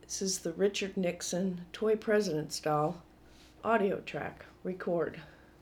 This is the Richard Nixon Toy President style audio track. Record.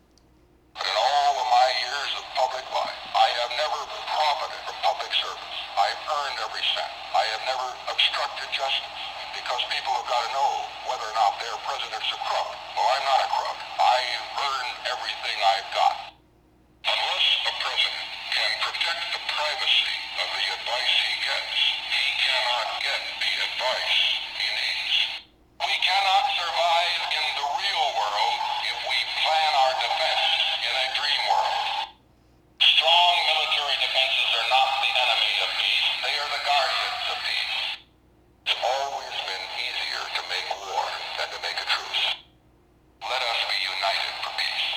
In all of my years of public life, I have never profited from public service. I've earned every cent. I have never obstructed justice because people have got to know whether or not their president's a crook. Well, I'm not a crook. I've earned everything I've got. Unless a president can protect the privacy of the advice he gets, he cannot get the advice he needs. We cannot survive in the real world if we plan our defense in a dream world. Strong military defenses are not the enemy of peace. They are the guardians of peace. It's always been easier to make war than to make a truce. Let us be united for peace.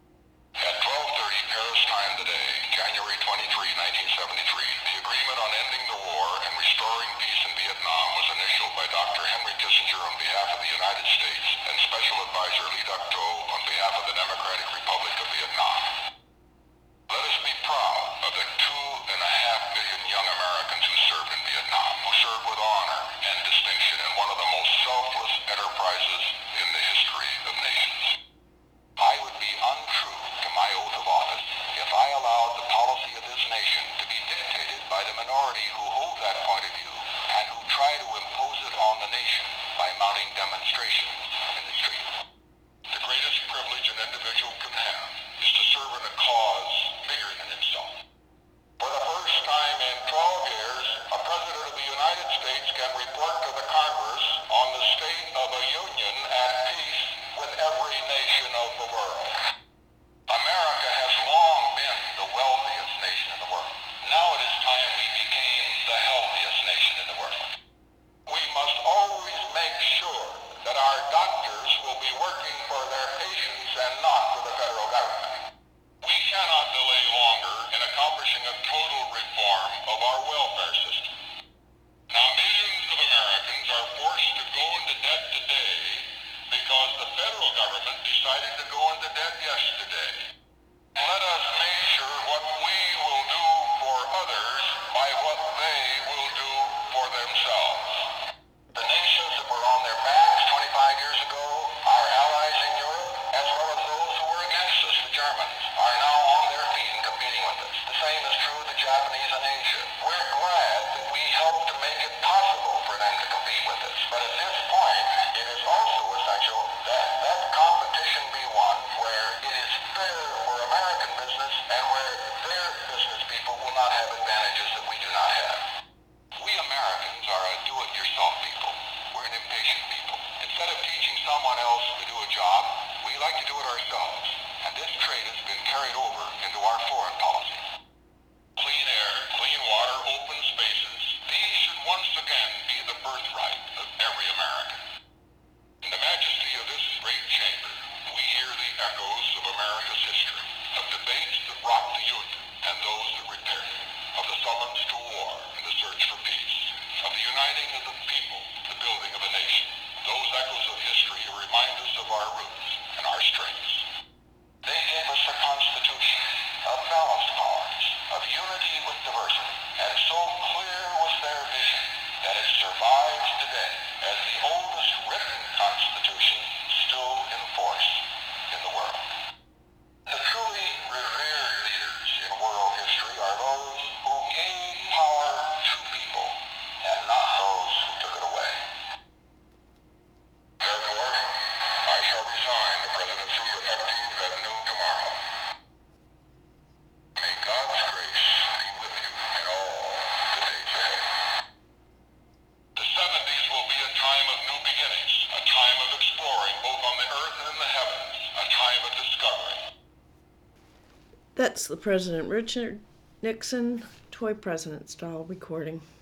At 12:30 Paris time today, January 23, 1973, the agreement on ending the war and restoring peace in Vietnam was initialed by Dr. Henry Kissinger on behalf of the United States and Special Advisor Lee Duc-to on behalf of the Democratic Republic of Vietnam. Let us be proud of the 2.5 million young Americans who served in Vietnam, who served with honor and distinction in one of the most selfless enterprises in the history of nations. I would be untrue to my oath of office if I allowed the policy of this nation to be dictated by the minority who hold that point of view and who try to impose it on the nation by mounting demonstrations in the streets. The greatest privilege an individual can have is to serve in a cause bigger than himself. For the first time in 12 years, a president of the United States can report to the Congress on the state of a union at peace with every nation of the world. America has long been the wealthiest nation in the world. Now it is time we became the healthiest nation in the world. We must always make sure that our doctors will be working for their patients and not for the federal government. We cannot delay longer in accomplishing a total reform of our welfare system. Now, millions of Americans are forced to go into debt today because the federal government decided to go into debt yesterday. Let us make sure what we will do for others by what they will do for themselves. The nations that were on their backs 25 years ago, our allies in Europe, as well as those who were against us, the Germans, are now on their feet and competing with us. The same is true of the Japanese in Asia. We're glad that we helped to make it possible for them to compete with us. But at this point, it is also essential that that competition be one where it is fair for American business and where their business people will not have advantages that we do not have. We Americans are a do-it-yourself people. We're an impatient people. Instead of teaching someone else to do a job, we like to do it ourselves. And this trait has been carried over into our foreign policy. Clean air, clean water, open spaces, these should once again be the birthright of every American. In the majesty of this great chamber, we hear the echoes of America's history, of debates that rocked the Union and those that repaired it, of the summons to war and the search for peace, of the uniting of the people, the building of a nation. Those echoes of history remind us of our roots and our strengths. They gave us a constitution of balanced powers, of unity with diversity, and so clear was their vision that it survives today as the oldest written constitution still in force in the world. The truly revered leaders in world history are those who gave power to people and not those who took it away. Therefore, I shall resign the presidency effective at noon tomorrow. May God's grace be with you in all the days ahead. The 70s will be a time of new beginnings, a time of exploring both on the earth and in the heavens, a time of discovery. That's the President Richard Nixon Toy President style recording.